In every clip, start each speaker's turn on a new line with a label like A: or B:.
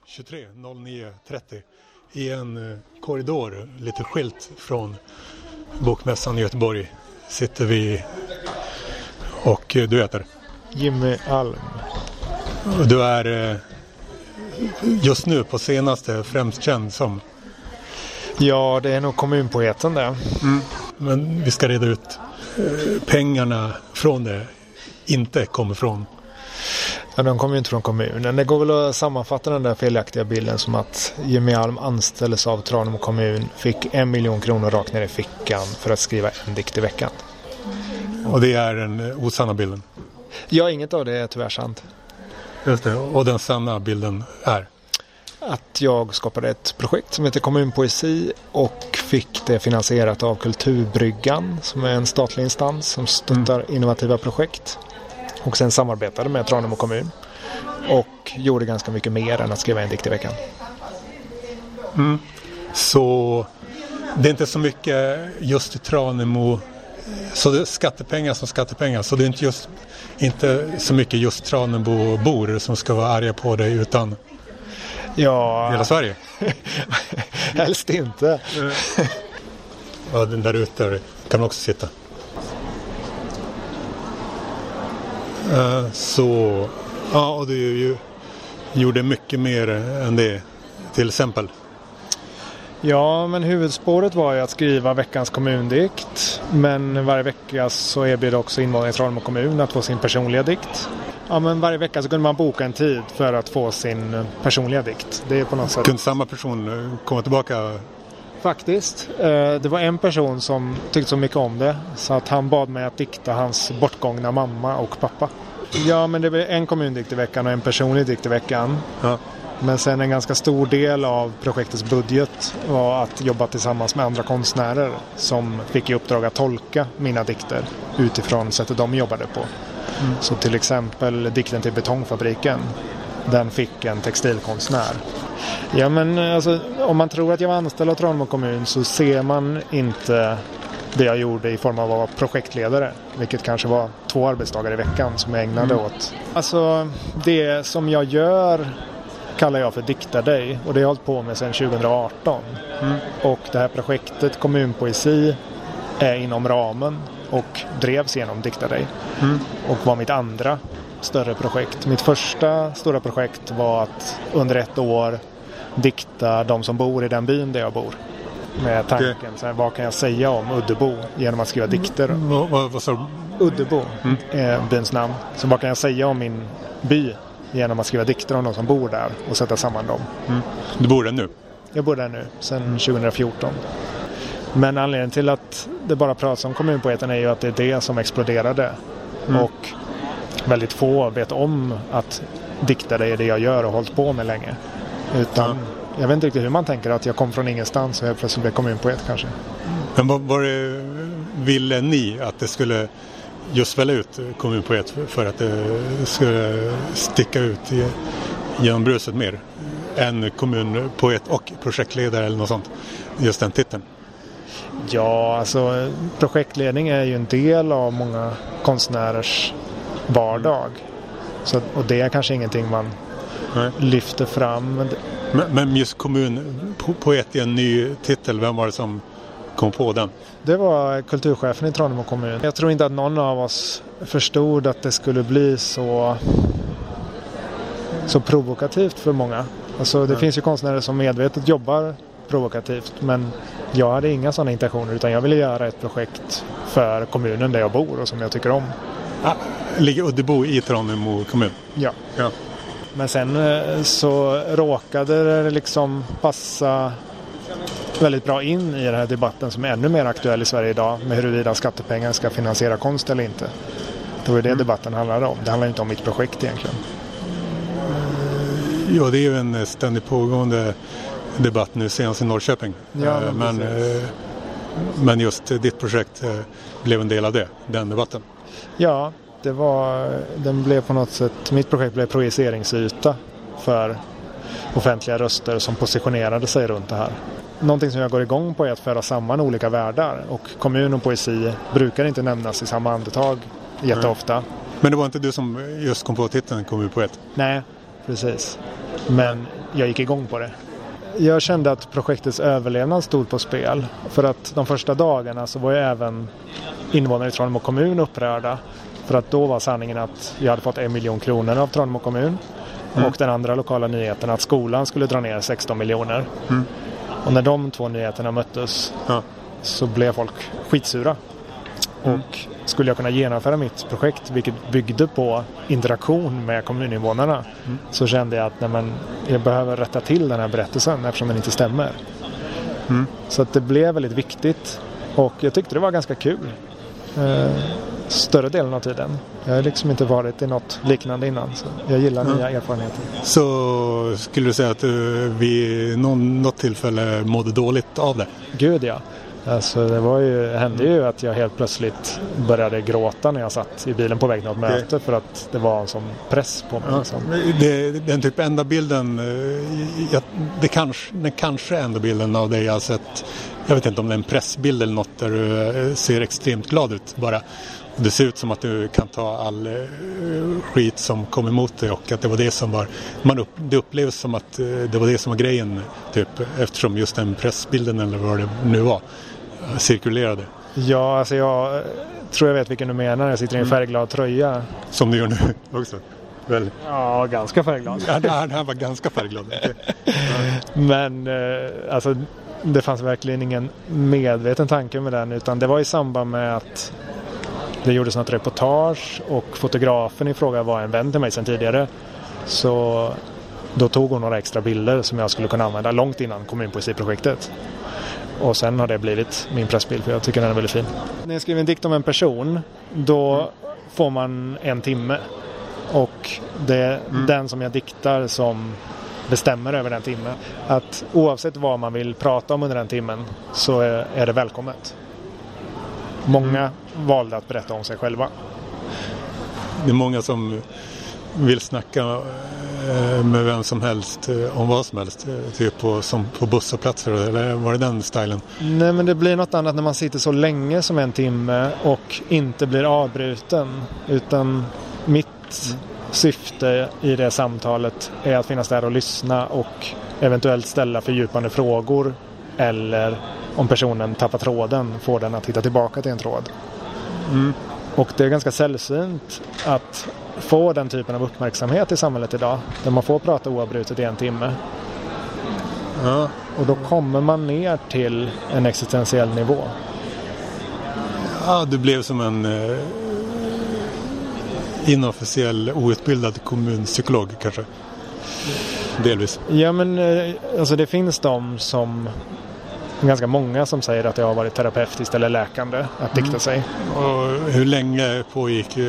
A: 23.09.30 i en korridor lite skilt från Bokmässan i Göteborg sitter vi och du heter?
B: Jimmy Alm.
A: Du är just nu på senaste främst känd som?
B: Ja, det är nog kommunpoeten där.
A: Men vi ska reda ut pengarna från det inte kommer från.
B: Ja, de kommer ju inte från kommunen. Det går väl att sammanfatta den där felaktiga bilden som att Jimmy Alm anställdes av Tranemo kommun, fick 1 miljon kronor rakt ner i fickan för att skriva en dikt i veckan.
A: Och det är den osanna bilden?
B: Ja, inget av det är tyvärr sant.
A: Just det, och den sanna bilden är?
B: Att jag skapade ett projekt som heter Kommunpoesi och fick det finansierat av Kulturbryggan som är en statlig instans som stöttar innovativa projekt. Och sen samarbetade med Tranemo kommun och gjorde ganska mycket mer än att skriva en dikt i veckan.
A: Så det är inte så mycket just Tranemo, så det är skattepengar som skattepengar, så det är inte så mycket just Tranemo-bor som ska vara arga på dig utan hela Sverige?
B: Helst inte.
A: Ja, den där ute kan man också sitta. Så ja, och du gjorde mycket mer än det till exempel.
B: Ja, men huvudspåret var ju att skriva veckans kommundikt. Men varje vecka så erbjöd också invånarna i Tranemo kommun att få sin personliga dikt. Ja, men varje vecka så kunde man boka en tid för att få sin personliga dikt. Det är på något sätt.
A: Kunde samma person komma tillbaka?
B: Faktiskt. Det var en person som tyckte så mycket om det så att han bad mig att dikta hans bortgångna mamma och pappa. Ja, men det var en kommundikt i veckan och en personlig dikt i veckan. Ja. Men sen en ganska stor del av projektets budget var att jobba tillsammans med andra konstnärer som fick i uppdrag att tolka mina dikter utifrån sättet de jobbade på. Så till exempel dikten till Betongfabriken, den fick en textilkonstnär. Ja, men alltså, om man tror att jag var anställd av Tranemo kommun så ser man inte det jag gjorde i form av att vara projektledare, vilket kanske var 2 arbetsdagar i veckan som jag ägnade åt. Alltså, det som jag gör kallar jag för Diktardag och det har jag hållit på med sedan 2018. Och det här projektet Kommunpoesi är inom ramen och drevs genom Diktardag och var mitt andra större projekt. Mitt första stora projekt var att under 1 år dikta de som bor i den byn där jag bor. Med tanken, så här, vad kan jag säga om Uddebo genom att skriva dikter?
A: Vad sa du?
B: Uddebo är byns namn. Så vad kan jag säga om min by genom att skriva dikter om de som bor där och sätta samman dem?
A: Du bor där nu?
B: Jag bor där nu, sedan 2014. Men anledningen till att det bara pratas om kommunpoeten är ju att det är det som exploderade. Och väldigt få vet om att dikta det är det jag gör och hållit på med länge. Utan jag vet inte riktigt hur man tänker att jag kom från ingenstans och jag plötsligt blev kommunpoet kanske.
A: Men vad ville ni att det skulle just välja ut kommunpoet för att det skulle sticka ut genom bruset mer än kommunpoet och projektledare eller något sånt? Just den titeln.
B: Ja, alltså projektledning är ju en del av många konstnärers vardag. Så, och det är kanske ingenting man lyfter fram.
A: Men just kommunpoet är en ny titel. Vem var det som kom på den?
B: Det var kulturchefen i Tranemo kommun. Jag tror inte att någon av oss förstod att det skulle bli så provokativt för många. Alltså det finns ju konstnärer som medvetet jobbar provokativt, men jag hade inga sådana intentioner utan jag ville göra ett projekt för kommunen där jag bor och som jag tycker om.
A: Ligger Uddebo i Tranemo kommun?
B: Ja. Men sen så råkade det liksom passa väldigt bra in i den här debatten som är ännu mer aktuell i Sverige idag med huruvida skattepengar ska finansiera konst eller inte. Det var det debatten handlade om. Det handlar inte om mitt projekt egentligen.
A: Ja, det är ju en ständigt pågående debatt nu senast i Norrköping.
B: Ja,
A: men just ditt projekt blev en del av den debatten.
B: Ja, den blev på något sätt, mitt projekt blev projiceringsyta för offentliga röster som positionerade sig runt det här. Någonting som jag går igång på är att föra samman olika världar och kommun och poesi brukar inte nämnas i samma andetag jätteofta.
A: Men det var inte du som just kom på titeln kommunpoet?
B: Nej, precis. Men jag gick igång på det. Jag kände att projektets överlevnad stod på spel. För att de första dagarna så var ju även invånare i Tranemo kommun upprörda. För att då var sanningen att jag hade fått 1 miljon kronor av Tranemo kommun. Och den andra lokala nyheten att skolan skulle dra ner 16 miljoner. Och när de två nyheterna möttes så blev folk skitsura. Och skulle jag kunna genomföra mitt projekt, vilket byggde på interaktion med kommuninvånarna, så kände jag att jag behöver rätta till den här berättelsen eftersom den inte stämmer. Så att det blev väldigt viktigt och jag tyckte det var ganska kul. Större delen av tiden. Jag har liksom inte varit i något liknande innan, så jag gillar nya erfarenheter.
A: Så skulle du säga att du vid något tillfälle mådde dåligt av det?
B: Gud ja. Alltså det hände ju att jag helt plötsligt började gråta när jag satt i bilen på väg till något möte för att det var en sån press på mig.
A: Den typ enda bilden, den kanske enda bilden av dig jag har sett, jag vet inte om det är en pressbild eller något där du ser extremt glad ut bara. Det ser ut som att du kan ta all skit som kom emot dig och att det var det som var, det upplevs som att det var det som var grejen typ, eftersom just den pressbilden eller vad det nu var cirkulerade. Ja, alltså jag tror jag vet vilken du menar. Jag sitter i en färgglad tröja. Som du gör nu också. Väl? Ja, ganska färgglad. Ja, det här var ganska färgglad. Men alltså det fanns verkligen ingen medveten tanke med den, utan det var i samband med att det gjordes något reportage och fotografen i fråga var en vän till mig sedan tidigare. Så då tog hon några extra bilder som jag skulle kunna använda långt innan kommunpoesiprojektet. Och sen har det blivit min pressbild för jag tycker den är väldigt fin. När jag skriver en dikt om en person, då får man 1 timme. Och det är den som jag diktar som bestämmer över den timmen. Att oavsett vad man vill prata om under den timmen så är det välkommet. Många valde att berätta om sig själva. Det är många som vill snacka med vem som helst om vad som helst, typ som på busshållplatser, eller var det den stilen? Nej, men det blir något annat när man sitter så länge som 1 timme och inte blir avbruten, utan mitt syfte i det samtalet är att finnas där och lyssna och eventuellt ställa fördjupande frågor, eller om personen tappar tråden får den att hitta tillbaka till en tråd. Och det är ganska sällsynt att få den typen av uppmärksamhet i samhället idag, där man får prata oavbrutet i 1 timme. Ja. Och då kommer man ner till en existentiell nivå. Ja, det blev som en inofficiell outbildad kommunpsykolog kanske. Delvis. Ja, men alltså det finns ganska många som säger att det har varit terapeutiskt eller läkande att dikta sig. Och hur länge pågick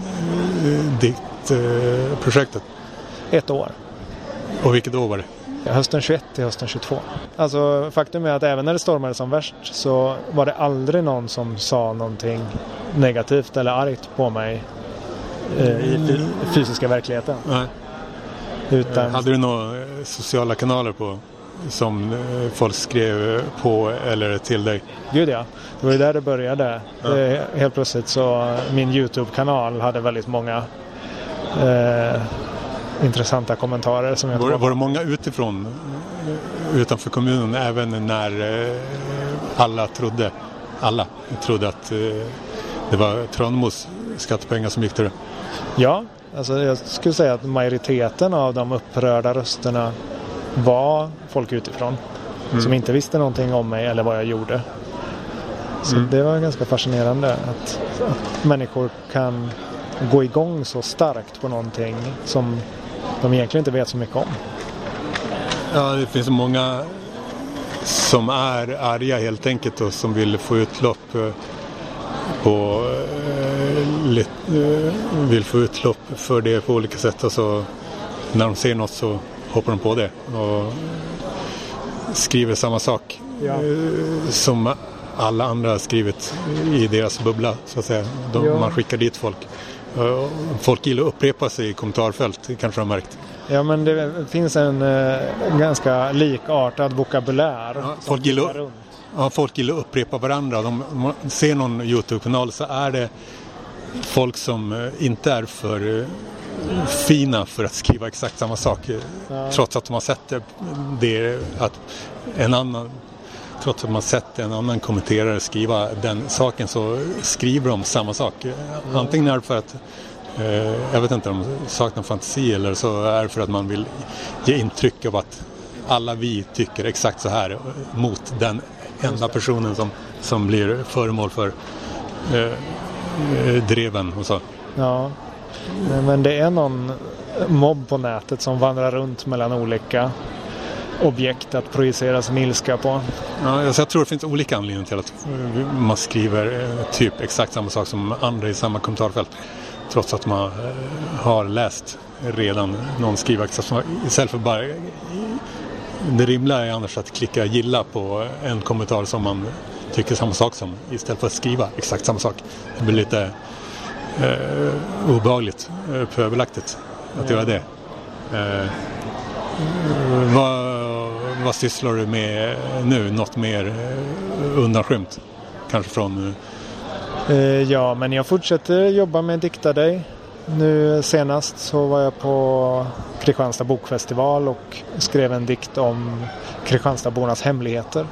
A: diktprojektet? 1 år. Och vilket år var det? Ja, hösten 21 till hösten 22. Alltså faktum är att även när det stormade som värst så var det aldrig någon som sa någonting negativt eller argt på mig i fysiska verkligheten. Nej. Utan... Hade du några sociala kanaler på som folk skrev på eller till dig? Gud ja, det var ju där det började. Ja. Helt plötsligt så min YouTube-kanal hade väldigt många intressanta kommentarer som var det många utanför kommunen även när alla trodde att det var Tranemos skattepengar som gick till det? Ja, alltså jag skulle säga att majoriteten av de upprörda rösterna var folk utifrån som inte visste någonting om mig eller vad jag gjorde. Så det var ganska fascinerande att människor kan gå igång så starkt på någonting som de egentligen inte vet så mycket om. Ja, det finns många som är arga helt enkelt och som vill få utlopp vill få utlopp för det på olika sätt, och så när de ser något så hoppar de på det och skriver samma sak som alla andra har skrivit i deras bubbla så att säga. Man skickar dit folk. Folk gillar att upprepa sig i kommentarfält, kanske har märkt. Ja, men det finns en ganska likartad vokabulär. Ja, folk gillar att upprepa varandra. Om man ser någon YouTube-kanal så är det folk som inte är för fina för att skriva exakt samma sak. Trots att de har sett det att trots att man sett en annan kommenterare skriva den saken, så skriver de samma sak. Antingen är det för att jag vet inte om de saknar fantasi, eller så är det för att man vill ge intryck av att alla vi tycker exakt så här mot den enda personen som blir föremål för dreven och så. Ja,
B: men det är någon mobb på nätet som vandrar runt mellan olika objekt att projicera sin ilska på.
A: Ja, jag tror det finns olika anledningar till att man skriver typ exakt samma sak som andra i samma kommentarfält, trots att man har läst redan någon skriva exakt samma, istället för bara det rimliga är annars att klicka gilla på en kommentar som man tycker samma sak som, istället för att skriva exakt samma sak. Det blir lite obehagligt, pöbelaktigt att göra det. Vad sysslar du med nu? Något mer undanskymt? Kanske från...
B: Ja, men jag fortsätter jobba med Dikta dig. Nu senast så var jag på Kristianstad bokfestival och skrev en dikt om Kristianstadbornas hemligheter.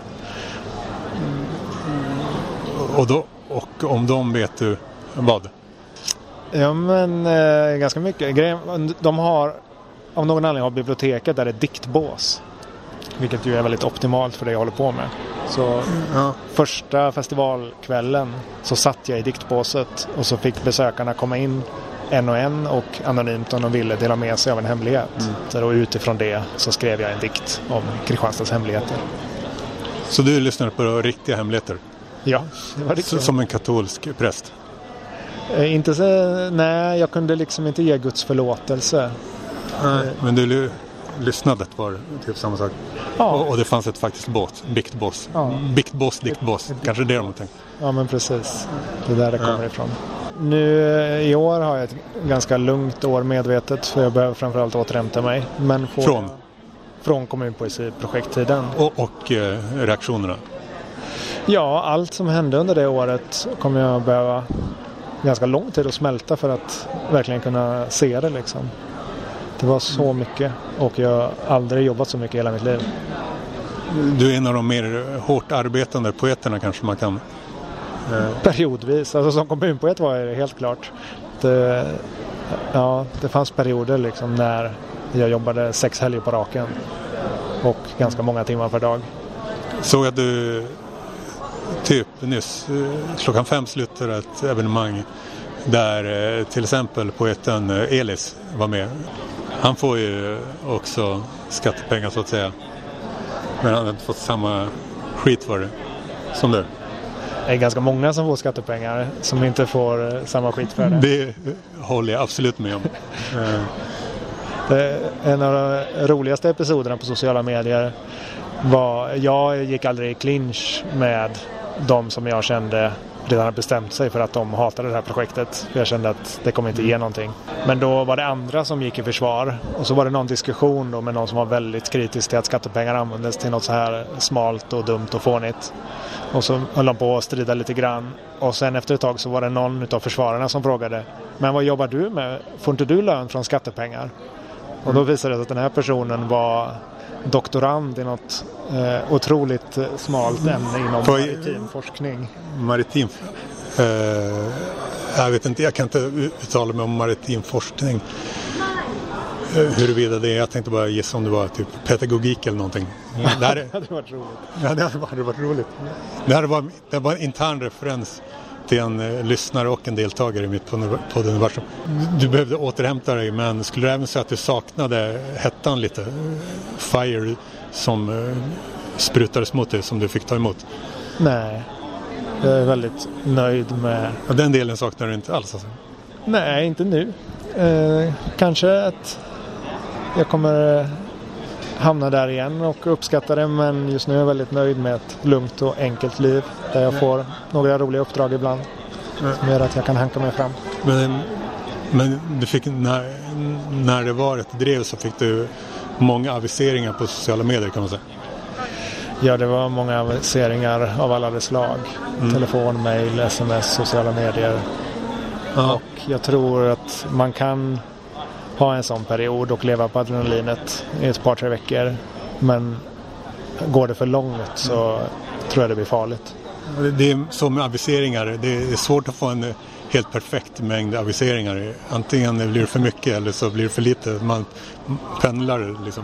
A: Och om dem vet du vad?
B: Ja, men ganska mycket. De har, av någon anledning har biblioteket där ett diktbås. Vilket ju är väldigt optimalt för det jag håller på med. Så första festivalkvällen så satt jag i diktbåset och så fick besökarna komma in en och anonymt om de ville dela med sig av en hemlighet. Så då utifrån det så skrev jag en dikt om Kristianstads hemligheter.
A: Så du lyssnar på riktiga hemligheter?
B: Ja, det var riktigt.
A: Som en katolsk präst?
B: Inte så, nej, jag kunde liksom inte ge Guds förlåtelse.
A: Men du lyssnade var typ samma sak. Ja. Och det fanns ett faktiskt biktbås. Ja. Diktbås. Kanske det de har tänkt.
B: Ja, men precis. Det är där det kommer ifrån. Nu i år har jag ett ganska lugnt år medvetet, för jag behöver framförallt återhämta mig. Men från kommunpoesiprojekttiden.
A: Och reaktionerna?
B: Ja, allt som hände under det året kommer jag behöva ganska lång tid att smälta för att verkligen kunna se det liksom. Det var så mycket och jag har aldrig jobbat så mycket i hela mitt liv.
A: Du är en av de mer hårt arbetande poeterna kanske man kan...
B: Periodvis. Alltså som kommunpoet var det helt klart. Det fanns perioder liksom när jag jobbade 6 helger på raken och ganska många timmar per dag.
A: Såg att du typ nyss klockan 5 slutade ett evenemang där till exempel poeten Elis var med. Han får ju också skattepengar så att säga. Men han har inte fått samma skit för det som du.
B: Det är ganska många som får skattepengar som inte får samma skit för det.
A: Det håller jag absolut med om.
B: En av de roligaste episoderna på sociala medier var, jag gick aldrig i clinch med de som jag kände redan hade bestämt sig för att de hatade det här projektet. Jag kände att det kommer inte ge någonting. Men då var det andra som gick i försvar. Och så var det någon diskussion då med någon som var väldigt kritisk till att skattepengar användes till något så här smalt och dumt och fånigt. Och så höll de på att strida lite grann. Och sen efter ett tag så var det någon av försvararna som frågade: men vad jobbar du med? Får inte du lön från skattepengar? Och då visade det sig att den här personen var doktorand i något otroligt smalt ämne inom maritim forskning.
A: Jag vet inte, jag kan inte uttala mig om maritim forskning. Huruvida det är, jag tänkte bara gissa om det var typ pedagogik eller någonting.
B: Det hade varit roligt.
A: Ja, det hade varit roligt. Det var en intern referens till en lyssnare och en deltagare i mitt podduniversum. Du behövde återhämta dig, men skulle du även säga att du saknade hettan lite? Fire som sprutades mot dig, som du fick ta emot?
B: Nej, jag är väldigt nöjd med...
A: Och den delen saknar du inte alls alltså?
B: Nej, inte nu. Kanske att jag kommer hamna där igen och uppskatta det, men just nu är jag väldigt nöjd med ett lugnt och enkelt liv där jag får några roliga uppdrag ibland som gör att jag kan hanka mig fram.
A: Men du fick, när det var ett drev så fick du många aviseringar på sociala medier, kan man säga?
B: Ja, det var många aviseringar av alla dess slag. Telefon, mail, sms, sociala medier. Och jag tror att man kan ha en sån period och leva på adrenalinet i ett par, 3 veckor. Men går det för långt så tror jag det blir farligt.
A: Det är som med aviseringar. Det är svårt att få en helt perfekt mängd aviseringar. Antingen blir det för mycket eller så blir det för lite. Man pendlar liksom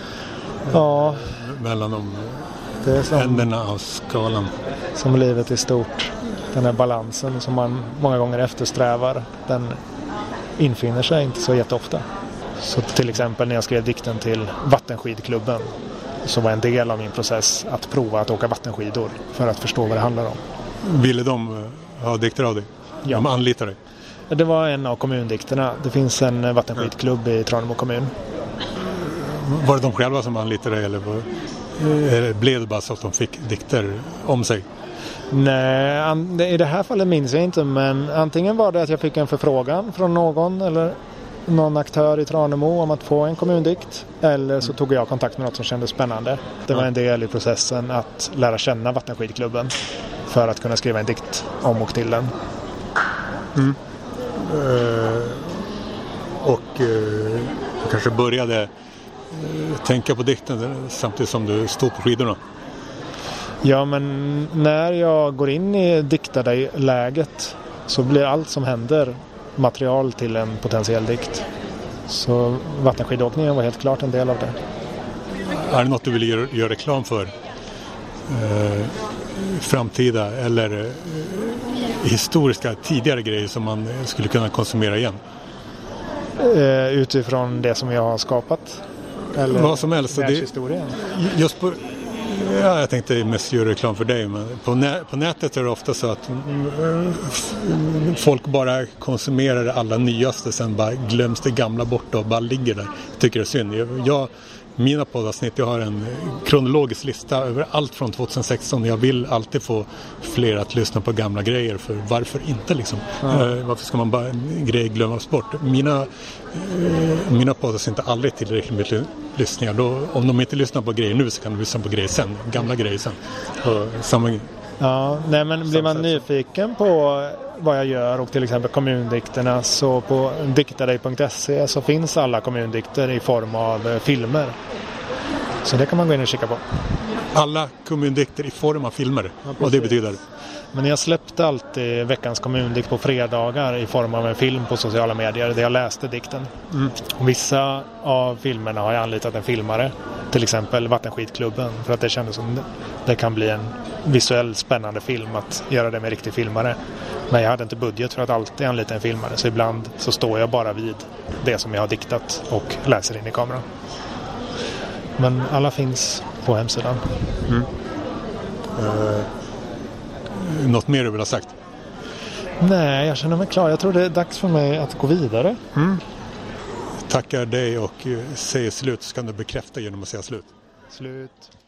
A: mellan de ändarna av skalan.
B: Som livet är stort. Den här balansen som man många gånger eftersträvar, den infinner sig inte så jätteofta. Så till exempel när jag skrev dikten till Vattenskidklubben så var en del av min process att prova att åka vattenskidor för att förstå vad det handlar om.
A: Ville de ha dikter av dig?
B: Ja.
A: De anlitar dig?
B: Det var en av kommundikterna. Det finns en vattenskidklubb i Tranemo kommun.
A: Var det de själva som anlitade dig eller blev det bara så att de fick dikter om sig?
B: Nej, i det här fallet minns jag inte, men antingen var det att jag fick en förfrågan från någon eller någon aktör i Tranemo om att få en kommundikt, eller så tog jag kontakt med något som kändes spännande. Det var en del i processen att lära känna Vattenskidklubben för att kunna skriva en dikt om och till den.
A: Du kanske började tänka på dikten samtidigt som du stod på skidorna?
B: Ja, men när jag går in i diktarläget så blir allt som händer material till en potentiell dikt. Så vattenskidåkningen var helt klart en del av det.
A: Är det något du vill göra reklam för? Framtida eller historiska tidigare grejer som man skulle kunna konsumera igen?
B: Utifrån det som jag har skapat? Eller
A: vad som helst.
B: världshistorien?
A: Just på... Ja, jag tänkte mest göra reklam för dig, men på nätet är det ofta så att folk bara konsumerar det allra nyaste, sen bara glöms det gamla bort och bara ligger där. Jag tycker det är synd. Mina poddavsnitt, jag har en kronologisk lista över allt från 2016. Jag vill alltid få fler att lyssna på gamla grejer, för varför inte liksom? Varför ska man bara grejer glömmas bort? Mina poddavsnitt är aldrig tillräckligt mycket lyssningar. Om de inte lyssnar på grejer nu så kan de lyssna på grejer sen, gamla grejer sen.
B: Men blir man nyfiken på vad jag gör och till exempel kommundikterna, så på diktardej.se så finns alla kommundikter i form av filmer. Så det kan man gå in och kika på.
A: Alla kommundikter i form av filmer, vad det betyder?
B: Men jag släppte alltid veckans kommundikt på fredagar i form av en film på sociala medier där jag läste dikten. Vissa av filmerna har jag anlitat en filmare, till exempel Vattenskidklubben, för att det kändes som det kan bli en visuell spännande film att göra det med riktig filmare. Men jag hade inte budget för att alltid anlita en filmare, så ibland så står jag bara vid det som jag har diktat och läser in i kameran. Men alla finns på hemsidan.
A: Något mer du vill ha sagt?
B: Nej, jag känner mig klar. Jag tror det är dags för mig att gå vidare.
A: Tackar dig och säger slut, så kan du bekräfta genom att säga slut.
B: Slut.